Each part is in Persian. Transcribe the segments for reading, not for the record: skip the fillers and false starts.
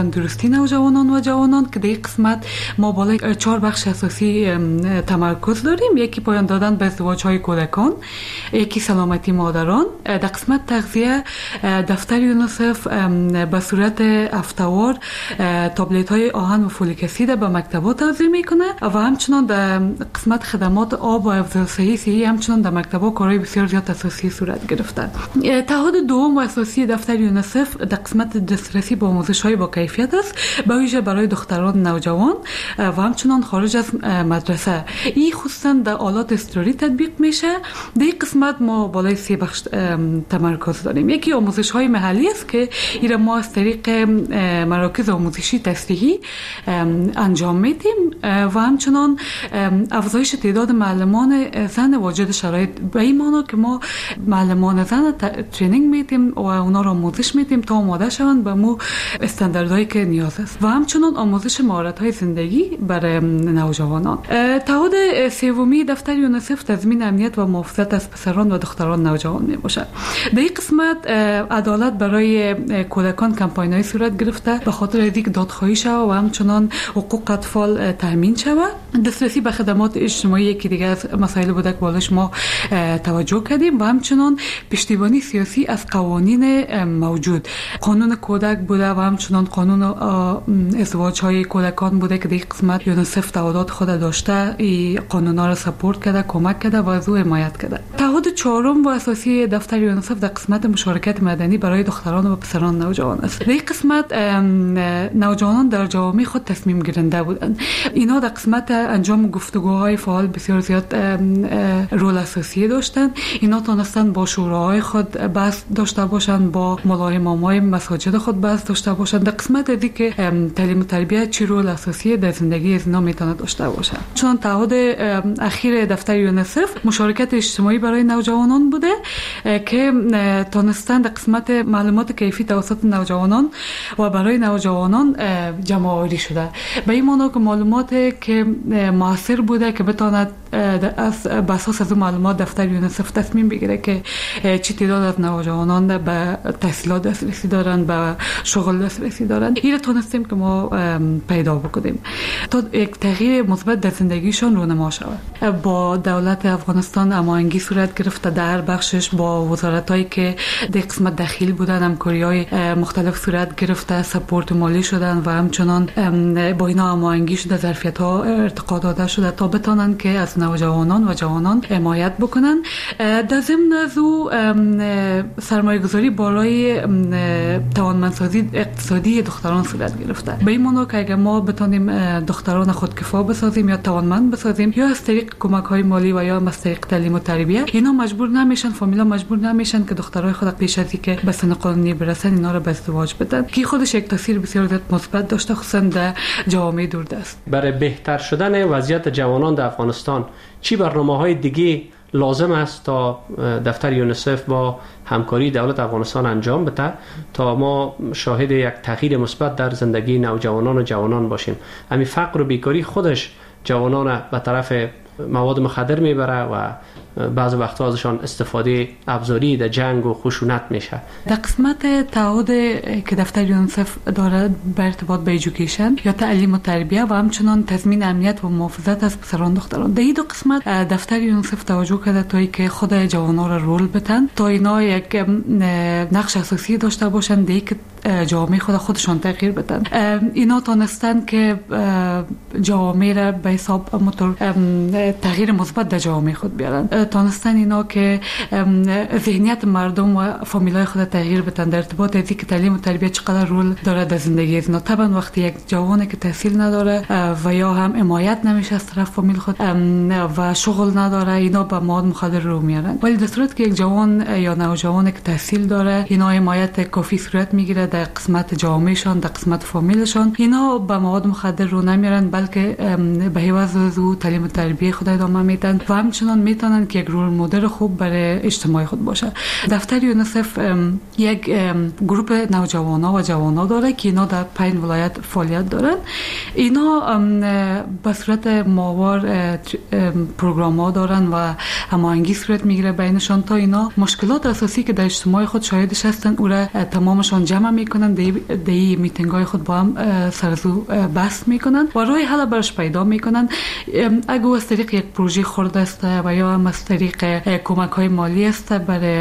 درستی نوجوانان و جوانان که در این قسمت ما بالای 4 بخش اساسی تمرکز داریم. یکی پایان دادن به ازدواج‌های کودکان، یکی سلامتی مادران. در قسمت تغذیه دفتر یونیسف به صورت هفته‌وار تابلت‌های آهن و فولیک اسید به مکتبات توزیع میکنه و همچنان در قسمت خدمات آب و افزایش صحی همچنان در مکتبات کارهای بسیار زیاد اساسی صورت گرفته. تعهد دوم و اساسی دفتر یونیسف در قسمت دسترسی به آموزش‌های با کیفیت است، به ویژه برای دختران نوجوان و همچنان خارج از مدرسه. این خصوصا در آلات اضطراری تطبیق میشه. در این قسمت ما بالای 3 بخش تمرکز داریم. یکی آموزش‌های محلی است که این ما از طریق مراکز آموزشی تصحیحی انجام میدیم و همچنان افزایش تعداد معلمان زن واجد شرایط، به این معنی که ما معلمان زن ترینینگ میدیم و اونا را آموزش میدیم تا آماده شوند به مو استانداردهایی که نیاز است و همچنان آموزش مهارت‌های زندگی برای نوجوانان. تعهد سومی دفتر یونیسف تضمین امنیت و محافظت از پسران و دختران نوجوان میباشد. در این قسمت عدالت برای کودکان کمپاین‌های صورت گرفته به خاطر اینکه دادخواهی شود و همچنان حقوق اطفال تامین شود. دسترسی به خدمات اجتماعی یکی دیگه از مسائل بوده که بالش ما توجه کردیم و همچنان پشتیبانی سیاسی از قوانین موجود. قانون کودک بوده و همچنان قانون ازدواج‌های کودکان بوده که در این قسمت یونیسف تعهدات خود داشته، این قانونا را سپورت کرده، کمک کرده و از او حمایت کرده. تعهد چهارم و اساسی دفتر یونیسف در قسمت مشارکت مدنی برای دختران و پسران نوجوان است. در این قسمت نوجوانان در جوامع خود تصمیم گیرنده بودند. اینا در قسمت انجام گفتگوهای فعال بسیار زیاد رول اساسی داشتند. اینا تونستند با شوراهای خود بحث داشته باشند، با مولای امامای مساجد خود بحث داشته باشند. در قسمت دیگه تعلیم و تربیت چه رول اساسی در زندگی از اینا میتونه داشته باشه. چون تعهد اخیر دفتر یونیسف مشارکت اجتماعی برای نوجوانان بوده که تونستند در قسمت معلومات کیفی توسط نوجوانان و برای نوجوانان جمع آوری شده. به این معنی که معلومات که موثر بوده که بتواند از اساس از معلومات دفتر یونیسف تصمیم بگیره که چه تعداد از نوجوانان به تحصیلات دسترسی دارن، به شغل دسترسی دارن. این را تونستیم که ما پیدا بکنیم تا یک تغییر مثبت در زندگیشون رونما شود. با دولت افغانستان هماهنگی صورت گرفته در بخشش، با وزارتایی که در قسمت داخل بودن همکاری‌های مختلف صورت گرفته، سپورت مالی شدن و همچنان با اینا هماهنگی شده، ظرفیت‌ها ارتقا داده شده تا بتونن که از نوجوانان و جوانان حمایت بکنن. در ضمن از او سرمایه‌گذاری بالای توانمندسازی اقتصادی دختران صورت گرفته. به این معنی که اگر ما بتونیم دختران خودکفا بسازیم یا توانمند بسازیم، یا از طریق کمک‌های مالی و یا از طریق تعلیم و تربیت، اینا مجبور نمیشن، فامیلا مجبور نمیشن که دخترای خود پیش از اینکه به سن قانونی برسن اینا رو به ازدواج بدن، که خودش یک تاثیر بسیار زیاد مثبت داشته، خصوصا در جوامع دوردست. برای بهتر شدن وضعیت جوانان در افغانستان چی برنامه‌های دیگه لازم است تا دفتر یونیسف با همکاری دولت افغانستان انجام بده تا ما شاهد یک تغییر مثبت در زندگی نوجوانان و جوانان باشیم؟ همین فقر و بیکاری خودش جوانان به طرف مواد مخدر میبره و بعض وقتا ازشان استفاده ابزاری در جنگ و خشونت میشه. در قسمت تعهد که دفتر یونیسف داره به ارتباط به ایژوکیشن یا تعلیم و تربیت و همچنان تضمین امنیت و محافظت از پسران دختران، در این دو قسمت دفتر یونیسف توجه کرده تا اینکه خود جوانان را رول بدن تا اینا یک نقش اساسی داشته باشن در اینکه جامعه خودشان تغییر بدن. اینا تونستن که جامعه را به حساب موتور تغییر مثبت در جامعه خود بیارن. تونستن اینا که ذهنیت مردم و فامیلای خود تغییر بدن در ارتباط از اینکه تعلیم و تربیت چقدر رول داره در زندگی اینا. طبعا وقتی یک جوانی که تحصیل نداره و یا هم حمایت نمیشه از طرف فامیل خود و شغل نداره، اینا به مواد مخدر رو میارن. ولی در صورتی که یک جوان یا نوجوانی که تحصیل داره، اینا حمایت کافی صورت میگیره در قسمت جامعهشان، در قسمت فامیلشان، اینا به مواد مخدر رو نمیارن، بلکه به عوض از او تعلیم و تربیت خود ادامه میدن و همچنان میتونن که یک رول مدل خوب برای اجتماع خود باشه. دفتر یونیسف یک گروه نوجوانان و جوانان داره که اینا در 5 ولایت فعالیت دارن. اینا به صورت ماهوار پروگرام‌ها دارن و هماهنگی صورت میگیره بینشان تا اینا مشکلات اساسی که در اجتماع خود شاهدش هستن او را تمامشان جمع میکنن، دی میتینگ‌های خود با هم سرزو بحث میکنن و راه حل برش پیدا میکنن. اگه از طریق یک پروژه خرد است و یا هم از طریق کمک‌های مالی است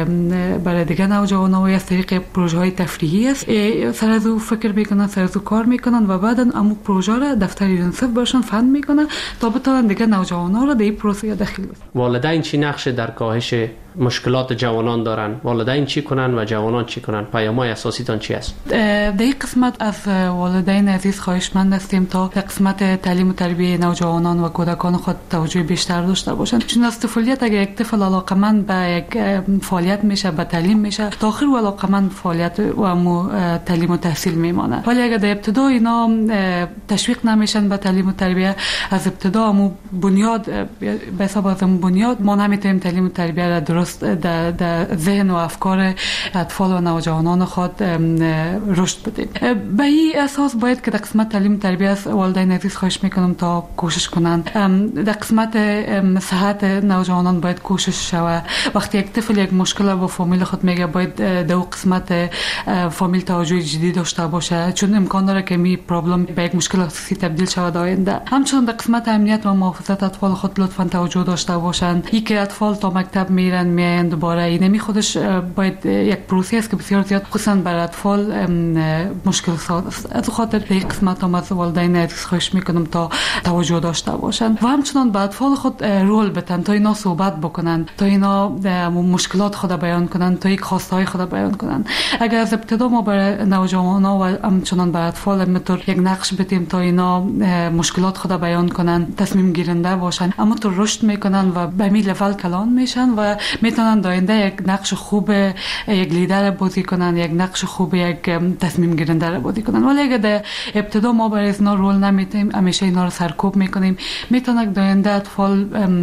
برای دیگه نوجوانان و یا از طریق پروژه‌های تفریحی است، سرزو فکر میکنن، سرزو کار میکنن و بعداً امو پروژه را دفتر یونیسف برشان فند میکنه تا بتونن دیگه نوجوانان را در این پروسه داخل بشن. والدین چی نقش در کاهش مشکلات جوانان دارن؟ والدین چی کنن و جوانان چی کنن؟ پیام‌های اساسی تان چی است؟ در این قسمت از والدین عزیز خواهشمند هستیم تا در قسمت تعلیم و تربیت نوجوانان و کودکان خود توجه بیشتر داشته باشند، چون از طفولیت اگر یک طفل علاقمند به یک فعالیت میشه، به تعلیم میشه، تا آخر علاقمند فعالیت و تعلیم و تحصیل میمانه. ولی اگر در ابتدا اینا تشویق نمیشن به تعلیم و تربیت، از ابتدا بنیاد به حساب از بنیاد ما نمیتونیم تعلیم و تربیت را درست در ذهن و افکار اطفال و نوجوانان خود رشد بدیم. به این اساس باید که در قسمت تعلیم و تربیت والدین عزیز خواهش میکنم تا کوشش کنند. در قسمت صحت نوجوانان باید کوشش شود. وقتی یک طفل یک مشکل با فامیل خود میگه، باید در قسمت فامیل توجه جدی داشته باشه، چون امکان داره که می پرابلم به یک مشکل اساسی تبدیل شود آینده. همچنین در قسمت امنیت و محافظت اطفال خود لطفاً توجه داشته باشند. این که اطفال تا مکتب میرن میایند دوباره، این نمی خودش باید یک پروسه است که بسیار زیاد خصوصا برای اطفال مشکل ساز است. از خاطر این قسمت هم از والدین عزیز خواهش میکنم تا توجه داشته باشند و همچنین به اطفال خود رول بدن تا اینا صحبت بکنن، تا اینا مشکلات خود بیان کنن، تا یک خواسته های خود بیان کنن. اگر از ابتدا ما برای نوجوانان و همچنین برای اطفال همینطور یک نقش بدیم تا اینا مشکلات خود بیان کنن، تصمیم گیرنده باشن، اما تو رشد میکنن و به می لول کلان میشن و میتونن داینده یک نقش خوب یک لیدر بازی کنن، یک نقش خوب یک تصمیم گیرنده بازی کنن. ولی اگر در ابتدا ما برای اینا رول نمیدیم، همیشه اینا رو سرکوب میکنیم، میتونن داینده اطفال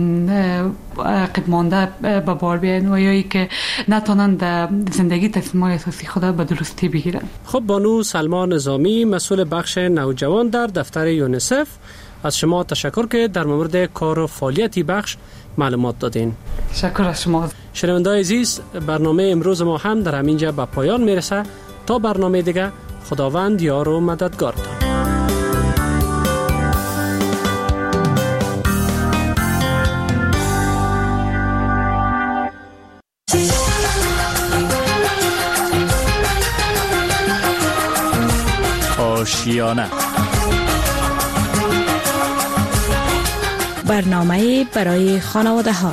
قدمانده به بار بیاین و یا ای که نتونن در زندگی تصمیم‌های اساسی خود به درستی بگیرن. خب بانو سلما نظامی، مسئول بخش نوجوان در دفتر یونیسف، از شما تشکر که در مورد کار و فعالیتی بخش معلومات دادین. تشکر از شما. شنونده‌های عزیز، برنامه امروز ما هم در همینجا به پایان میرسه. تا برنامه دیگه، خداوند یار و مددگارتان. آشیانه، برنامه برای خانواده ها.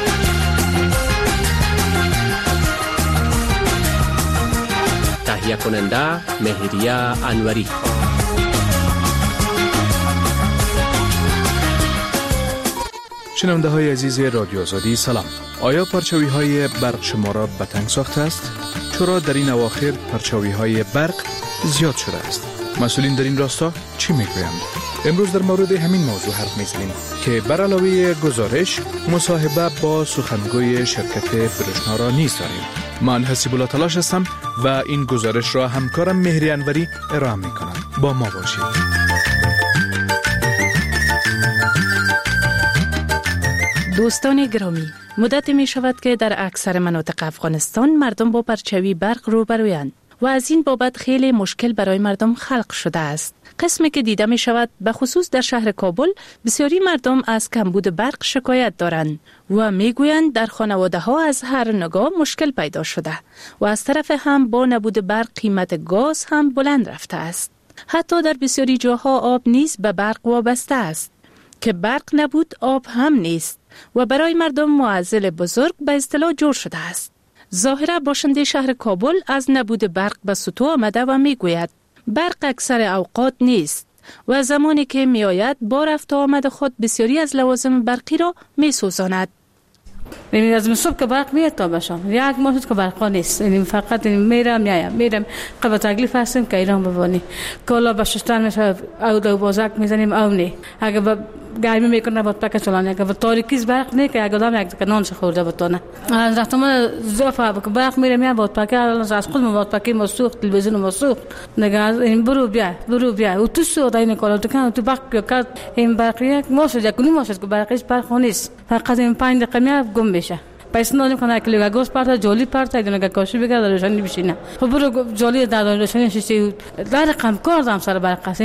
تهیه کننده مهریه انوری. شنونده های عزیز رادیو آزادی سلام. آیا پرچاوی های برق شما را به تنگ ساخته است؟ چرا در این اواخر پرچاوی های برق زیاد شده است؟ مسئولین در این راستا چی میگویند؟ امروز در مورد همین موضوع حرف میزنیم که بر علاوه گزارش مصاحبه با سخنگوی شرکت برشنا را نیز داریم. من حسیب الله تلاش هستم و این گزارش را همکارم مهری انوری ارائه میکنم. با ما باشید. دوستان گرامی، مدت می شود که در اکثر مناطق افغانستان مردم با پرچاوی برق روبرویند و از این بابت خیلی مشکل برای مردم خلق شده است. قسمی که دیده می شود به خصوص در شهر کابل بسیاری مردم از کمبود برق شکایت دارند و می گویند در خانواده ها از هر نگاه مشکل پیدا شده و از طرف هم با نبود برق قیمت گاز هم بلند رفته است. حتی در بسیاری جاها آب نیز به برق وابسته است که برق نبود آب هم نیست و برای مردم معضل بزرگ به اصطلاح جور شده است. ظاهرا باشنده شهر کابل از نبود برق به سطوح آمده و می گوید برق اکثر اوقات نیست و زمانی که می آید با رفت و آمد خود بسیاری از لوازم برقی را می سوزاند. یعنی از صبح که برق میاد تا باشم یک ماه که برق نیست، یعنی فقط میرم قبل تکلیف هستیم که ایران ببانی کالا به شستن میشه او دو بازک میزنیم او نی. اگه گرمی میکنه باید پاک چلانه که تاریکیش برق نه که اگه یک کنان خورده بتونه از رفتم زفا برق میرم باید پاک از خود باید پاک مسوخت تلویزیون مسوخت نگاه این برو بیا و تو سودا این کارو تو کنه تو باک کرد این برقیه ماشه کنی ماشه که برقش برق نیست فقط این 5 دقیقه میاد گم بشه پس نانی کنه که لگا گوش پارتا جولی پارتا اینا که کاشی بگیره روشنی بشینه خب برو جولی داد روشنی شیشه در رقم کار دام سر برق